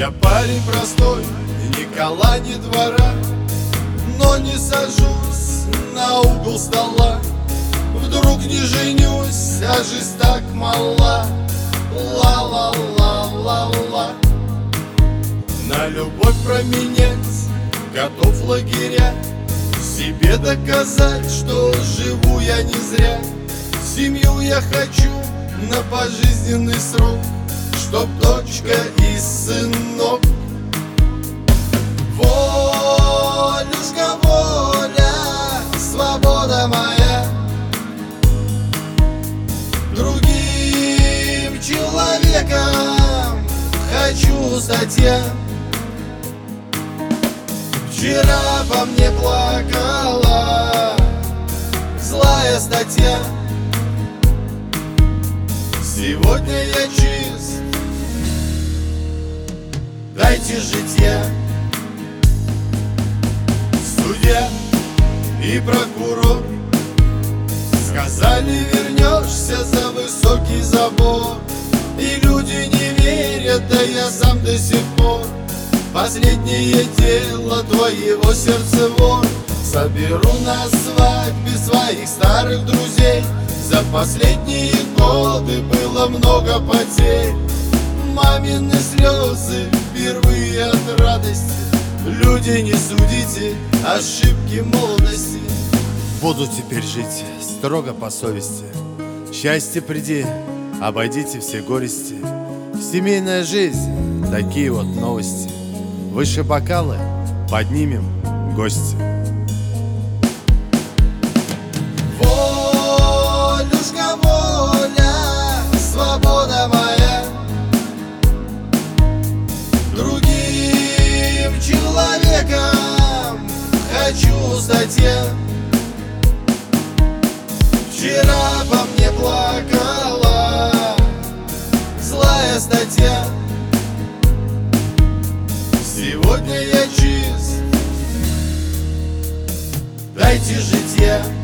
Я парень простой, ни кола, ни двора, но не сажусь на угол стола. Вдруг не женюсь, а жизнь так мала. Ла-ла-ла-ла-ла. На любовь променять готов лагеря, себе доказать, что живу я не зря. Семью я хочу на пожизненный срок, чтоб дочка и сынок. Волюшка, воля, свобода моя, другим человеком хочу стать я. Вчера по мне плакала злая статья, сегодня я чист, дайте житья. Судья и прокурор сказали, вернешься за высокий забор. И люди не верят, да я сам до сих пор. Последнее дело твоего сердца вор. Соберу на свадьбе своих старых друзей. За последние годы было много потерь. Мамины слезы впервые от радости. Люди, не судите ошибки молодости. Буду теперь жить строго по совести. Счастье приди, обойдите все горести. Семейная жизнь, такие вот новости. Выше бокалы поднимем гости. Волюшка, воля, свобода моя, другим человеком хочу стать я. Вчера по мне плакала злая статья, сегодня я чист, дайте житья.